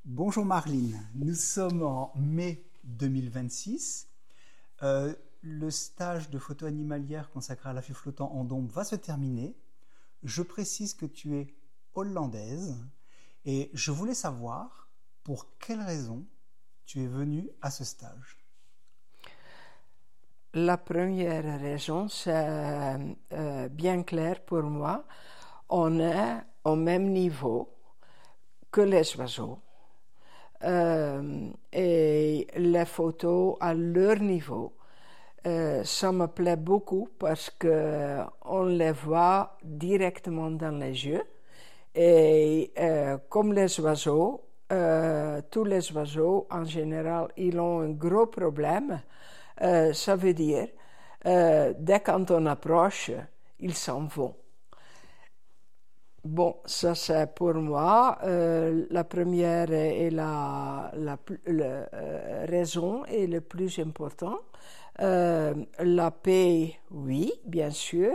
Bonjour Marline, nous sommes en mai 2026. Le stage de photo animalière consacré à l'affût flottant en Dombes va se terminer. Je précise que tu es hollandaise et je voulais savoir pour quelle raison tu es venue à ce stage. La première raison, c'est bien clair pour moi. On est au même niveau que les oiseaux. Et les photos à leur niveau, ça me plaît beaucoup parce qu'on les voit directement dans les yeux. Et comme les oiseaux, tous les oiseaux en général, ils ont un gros problème. Ça veut dire, dès quand on approche, ils s'en vont. Bon, ça c'est pour moi la première et la raison et le plus important. La paix, oui, bien sûr.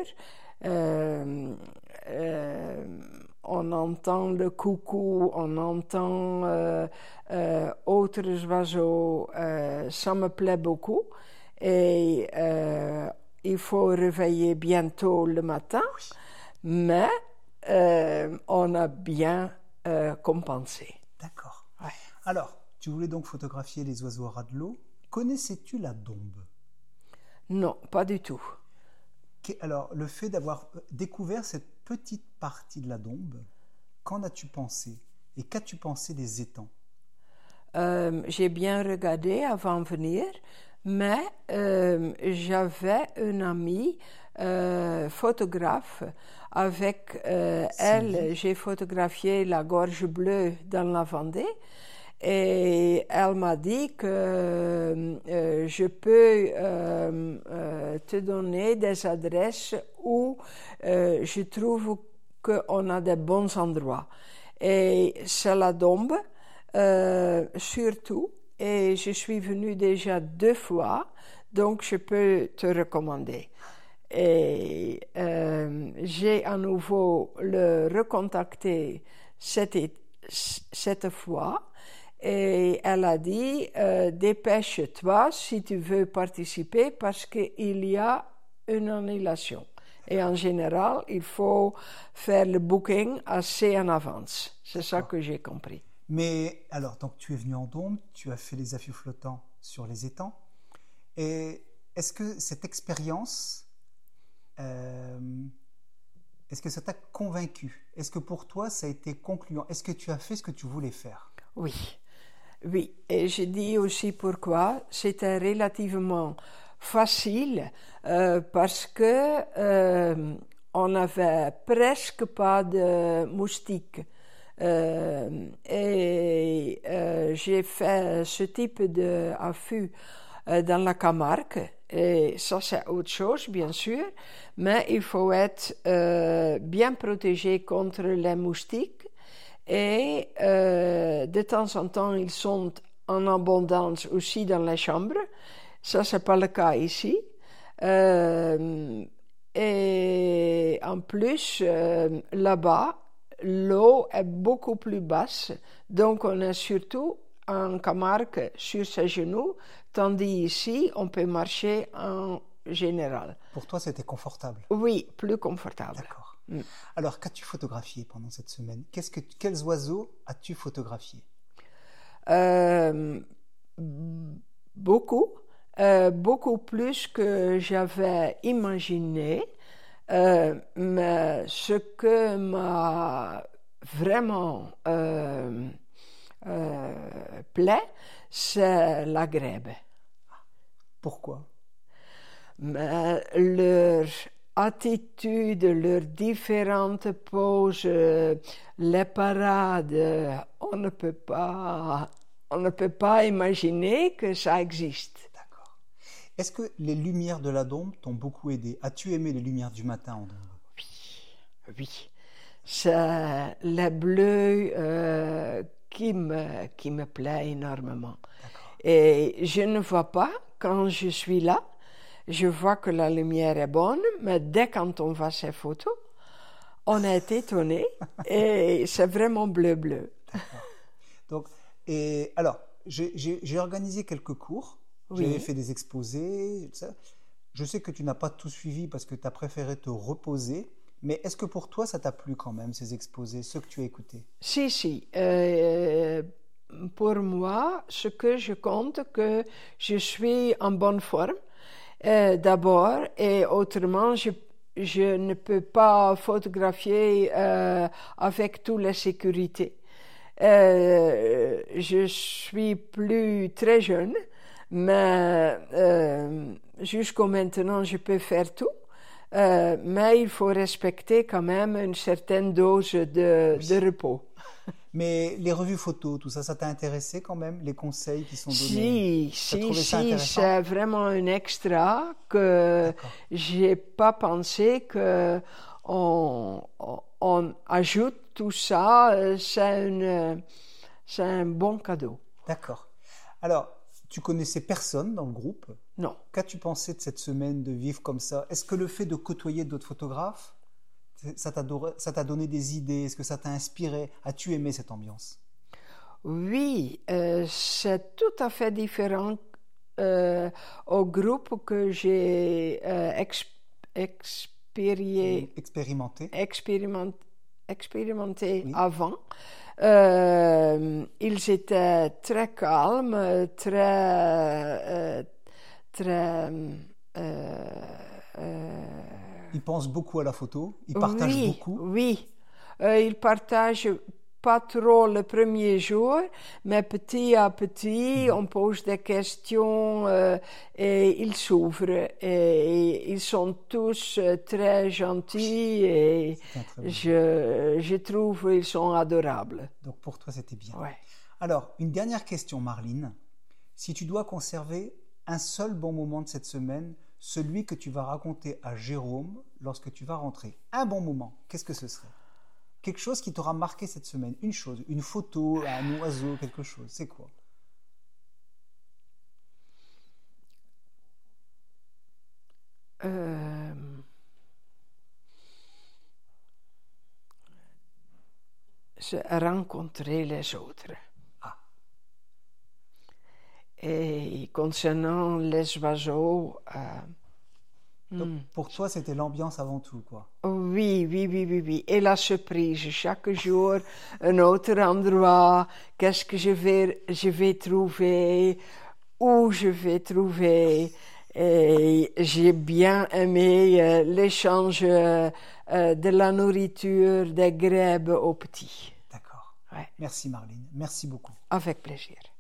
On entend le coucou, on entend autres oiseaux, ça me plaît beaucoup. Et il faut réveiller bientôt le matin, mais on a bien compensé. D'accord. Ouais. Alors, tu voulais donc photographier les oiseaux à ras de l'eau. Connaissais-tu la Dombe? Non, pas du tout. Alors, le fait d'avoir découvert cette petite partie de la Dombe, qu'en as-tu pensé? Et qu'as-tu pensé des étangs? J'ai bien regardé avant de venir, mais j'avais une amie photographe. Avec elle, j'ai photographié la gorge bleue dans la Vendée. Et elle m'a dit que je peux te donner des adresses où je trouve qu'on a de bons endroits. Et c'est la Dombe, surtout. Et je suis venue déjà 2 fois, donc je peux te recommander. Et j'ai à nouveau le recontacté cette fois. Et elle a dit, dépêche-toi si tu veux participer parce qu'il y a une annulation. Et en général, il faut faire le booking assez en avance. C'est ça que j'ai compris. Mais alors, donc tu es venu en Dombe, tu as fait les affûts flottants sur les étangs. Et est-ce que cette expérience, est-ce que ça t'a convaincu? Est-ce que pour toi, ça a été concluant? Est-ce que tu as fait ce que tu voulais faire? Oui. Oui, et je dis aussi pourquoi. C'était relativement facile parce que on n'avait presque pas de moustiques. Et j'ai fait ce type d'affût dans la Camargue. Et ça, c'est autre chose, bien sûr, mais il faut être bien protégé contre les moustiques. Et de temps en temps, ils sont en abondance aussi dans les chambres. Ça, c'est pas le cas ici. Et en plus, là-bas, l'eau est beaucoup plus basse. Donc, on est surtout en Camargue sur ses genoux, tandis ici, on peut marcher en général. Pour toi, c'était confortable? Oui, plus confortable. D'accord. Alors, qu'as-tu photographié pendant cette semaine? Quels oiseaux as-tu photographié? Beaucoup plus que j'avais imaginé. Mais ce que m'a vraiment plaît, c'est la grèbe. Pourquoi? Mais leur attitude, leurs différentes poses, les parades, on ne peut pas imaginer que ça existe. D'accord. Est-ce que les lumières de la Dombe t'ont beaucoup aidé? As-tu aimé les lumières du matin en Dombe? Oui. C'est le bleu qui me plaît énormément. D'accord. Et je ne vois pas quand je suis là. Je vois que la lumière est bonne, mais dès quand on voit ces photos, on est étonné et c'est vraiment bleu-bleu. D'accord. Donc, Et alors, j'ai organisé quelques cours, Oui. j'avais fait des exposés, tout ça. Je sais que tu n'as pas tout suivi parce que tu as préféré te reposer, mais est-ce que pour toi, ça t'a plu quand même, ces exposés, ceux que tu as écoutés? Si, si. Pour moi, ce que je compte, que je suis en bonne forme, d'abord, et autrement, je ne peux pas photographier avec toute la sécurité. Je suis plus très jeune, mais jusqu'au maintenant, je peux faire tout. Mais il faut respecter quand même une certaine dose de repos. Mais les revues photos, tout ça, ça t'a intéressé quand même, les conseils qui sont donnés? Si, T'as trouvé ça si, intéressant? c'est vraiment un extra que D'accord. j'ai pas pensé que on ajoute tout ça, c'est un bon cadeau. D'accord. Alors, tu connaissais personne dans le groupe. Non. Qu'as-tu pensé de cette semaine de vivre comme ça? Est-ce que le fait de côtoyer d'autres photographes, ça t'a donné des idées? Est-ce que ça t'a inspiré? As-tu aimé cette ambiance? Oui, c'est tout à fait différent au groupe que j'ai Expérimenté? expérimenté Oui. avant. Ils étaient très calmes, très... Ils pensent beaucoup à la photo, ils partagent oui, beaucoup. oui. Ils partagent pas trop le premier jour, mais petit à petit, on pose des questions et ils s'ouvrent. Et ils sont tous très gentils et C'est un très bon. je trouve qu'ils sont adorables. Donc pour toi, c'était bien. Ouais. Alors, une dernière question, Marline. Si tu dois conserver un seul bon moment de cette semaine, celui que tu vas raconter à Jérôme lorsque tu vas rentrer, un bon moment, qu'est-ce que ce serait? Quelque chose qui t'aura marqué cette semaine, une chose, une photo, un oiseau, quelque chose, c'est quoi? C'est rencontrer les autres. Ah, Et concernant les oiseaux, donc pour toi, c'était l'ambiance avant tout, quoi. oui, oui, oui, oui, oui. Et la surprise, chaque jour, un autre endroit, qu'est-ce que je vais trouver, où je vais trouver. Et j'ai bien aimé l'échange de la nourriture des grèbes aux petits. D'accord. Ouais, Merci, Marline. Merci beaucoup. avec plaisir.